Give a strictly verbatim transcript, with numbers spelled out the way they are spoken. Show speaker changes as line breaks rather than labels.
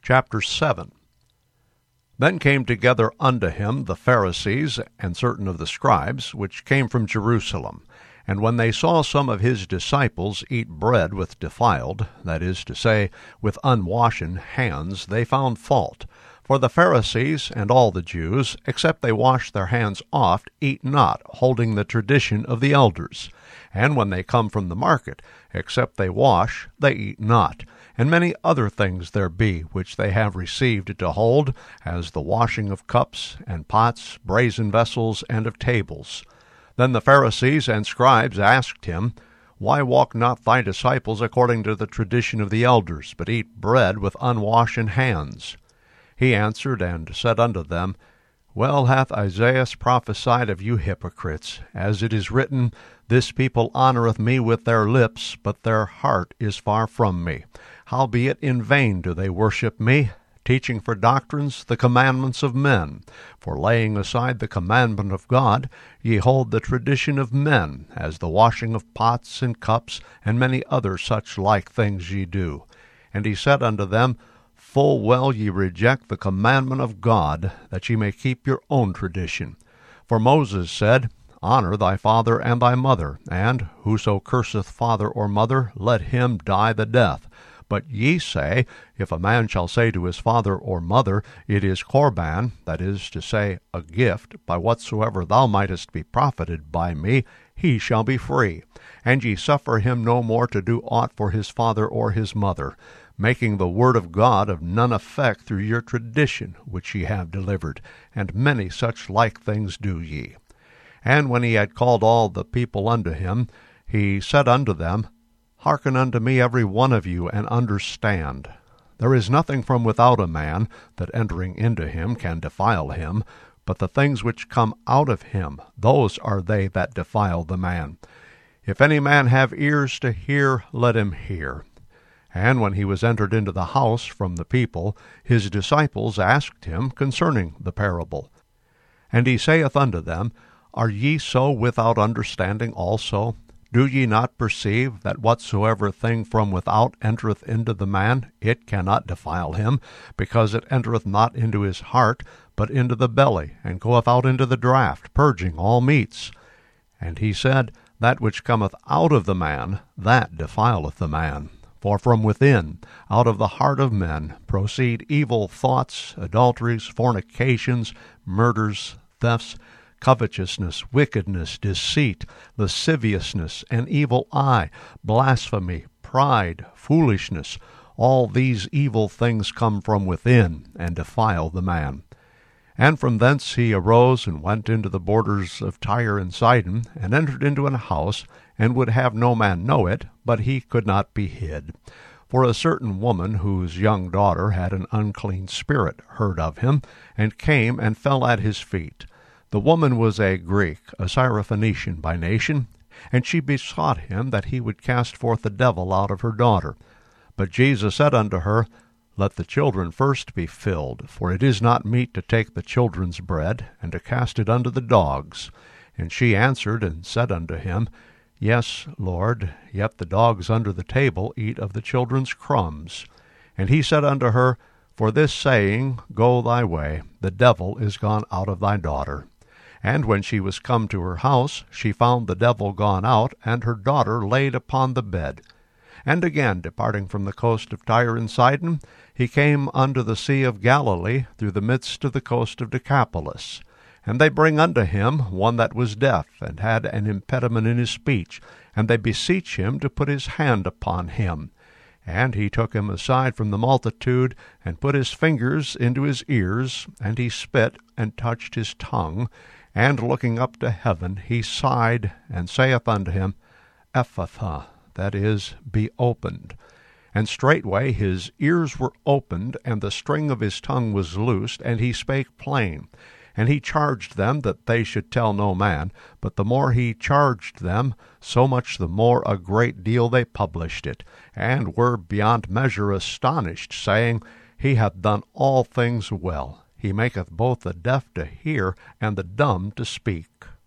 Chapter seven. Then came together unto him the Pharisees and certain of the scribes, which came from Jerusalem. And when they saw some of his disciples eat bread with defiled, that is to say, with unwashen hands, they found fault. For the Pharisees and all the Jews, except they wash their hands oft, eat not, holding the tradition of the elders. And when they come from the market, except they wash, they eat not. And many other things there be which they have received to hold, as the washing of cups, and pots, brazen vessels, and of tables. Then the Pharisees and scribes asked him, Why walk not thy disciples according to the tradition of the elders, but eat bread with unwashen hands? He answered and said unto them, Well hath Isaiah prophesied of you hypocrites, as it is written, This people honoureth me with their lips, but their heart is far from me. Howbeit in vain do they worship me, teaching for doctrines the commandments of men. For laying aside the commandment of God, ye hold the tradition of men, as the washing of pots and cups, and many other such like things ye do. And he said unto them, Full well ye reject the commandment of God, that ye may keep your own tradition. For Moses said, Honour thy father and thy mother, and whoso curseth father or mother, let him die the death. But ye say, If a man shall say to his father or mother, It is Corban, that is to say, a gift, by whatsoever thou mightest be profited by me, he shall be free. And ye suffer him no more to do aught for his father or his mother, making the word of God of none effect through your tradition which ye have delivered, and many such like things do ye. And when he had called all the people unto him, he said unto them, Hearken unto me every one of you, and understand. There is nothing from without a man, that entering into him can defile him, but the things which come out of him, those are they that defile the man. If any man have ears to hear, let him hear. And when he was entered into the house from the people, his disciples asked him concerning the parable. And he saith unto them, Are ye so without understanding also? Do ye not perceive that whatsoever thing from without entereth into the man, it cannot defile him, because it entereth not into his heart, but into the belly, and goeth out into the draught, purging all meats? And he said, That which cometh out of the man, that defileth the man. For from within, out of the heart of men, proceed evil thoughts, adulteries, fornications, murders, thefts, covetousness, wickedness, deceit, lasciviousness, an evil eye, blasphemy, pride, foolishness. All these evil things come from within, and defile the man. And from thence he arose, and went into the borders of Tyre and Sidon, and entered into an house, and would have no man know it, but he could not be hid. For a certain woman, whose young daughter had an unclean spirit, heard of him, and came and fell at his feet. The woman was a Greek, a Syrophoenician by nation, and she besought him that he would cast forth the devil out of her daughter. But Jesus said unto her, Let the children first be filled, for it is not meet to take the children's bread, and to cast it unto the dogs. And she answered and said unto him, Yes, Lord, yet the dogs under the table eat of the children's crumbs. And he said unto her, For this saying, Go thy way, the devil is gone out of thy daughter. And when she was come to her house, she found the devil gone out, and her daughter laid upon the bed. And again, departing from the coast of Tyre and Sidon, he came unto the sea of Galilee, through the midst of the coast of Decapolis. And they bring unto him one that was deaf, and had an impediment in his speech, and they beseech him to put his hand upon him. And he took him aside from the multitude, and put his fingers into his ears, and he spit, and touched his tongue, and looking up to heaven, he sighed, and saith unto him, Ephphatha, that is, be opened. And straightway his ears were opened, and the string of his tongue was loosed, and he spake plain. And he charged them that they should tell no man, but the more he charged them, so much the more a great deal they published it, and were beyond measure astonished, saying, He hath done all things well. He maketh both the deaf to hear, and the dumb to speak.